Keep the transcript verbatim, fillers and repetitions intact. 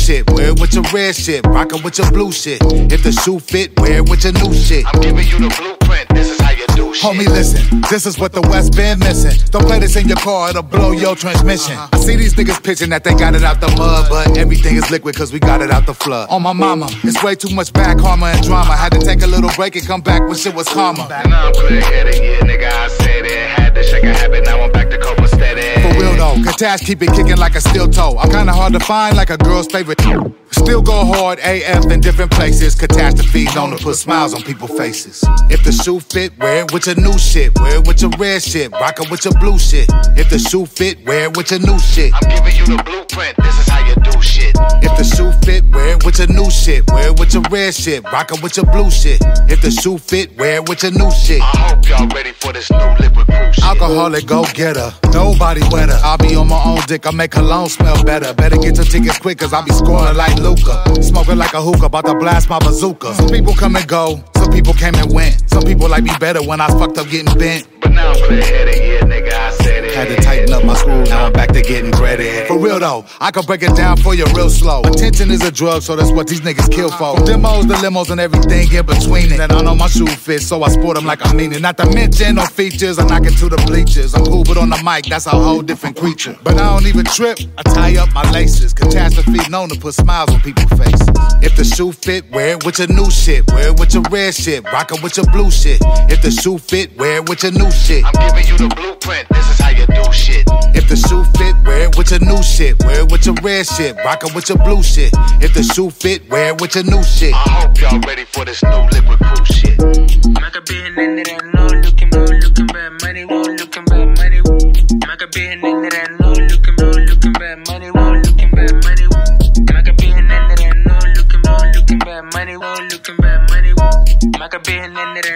shit, wear it with your red shit. Rockin' with your blue shit. If the shoe fit, wear it with your new shit. I'm giving you the blueprint, this is how you do shit. Homie, listen, this is what the West been missing. Don't play this in your car, it'll blow your transmission. Uh-huh. I see these niggas pitching that they got it out the mud, but everything is liquid cause we got it out the flood. On my mama, it's way too much back karma and drama. Had to take a little break and come back when shit was calmer. Now I'm clear-headed, yeah, nigga, I said it. Had to shake a habit, now I'm back to copa steady. For real though, Katash keep it kicking like a steel toe. I'm kinda hard to find like a girl's favorite. Still go hard A F in different places. Catastrophe known to put smiles on people's faces. If the shoe fit, wear it with your new shit. Wear it with your red shit. Rock it with your blue shit. If the shoe fit, wear it with your new shit. I'm giving you the blueprint, this is how you do shit. If the shoe fit, wear it with your new shit. Wear it with your red shit. Rock it with your blue shit. If the shoe fit, wear it with your new shit. I hope y'all ready for this new liquid proof shit. Alcoholic go-getter, nobody wetter. I'll be on my own dick, I make cologne smell better. Better get your tickets quick cause I be scoring like Luka. Smoking like a hookah, about to blast my bazooka. Some people come and go, some people came and went. Some people like me better when I fucked up getting bent. But now I'm clear-headed, yeah, nigga, I said it. Had to tighten up my screws, now I'm back to getting breaded. For real though, I can break it down for you real slow. Attention is a drug, so that's what these niggas kill for. From demos to limos and everything in between it. And I know my shoe fits, so I sport them like I mean it. Not to mention no features, I knock it to the bleachers. I'm cool, but on the mic, that's a whole different creature. But I don't even trip, I tie up my laces. Catastrophe known to put smiles on people's faces. If the shoe fit, wear it with your new shit. Wear it with your red shit, rock it with your blue shit. If the shoe fit, wear it with your new shit. I'm giving you the blueprint, this is how you do shit. If the shoe fit, wear it with your new shit. Wear it with your red shit, rock it with your blue shit. If the shoe fit, wear it with your new shit. I hope y'all ready for this new liquid proof shit. Maka be an end that I know, looking bad, looking bad, money won't, looking bad, money won't. Maka be an end that I know, looking bad, looking bad, money won't, looking bad, money won't. Maka be an end that I know, looking bad, looking bad, money won't, looking bad, money won't. Maka be an end that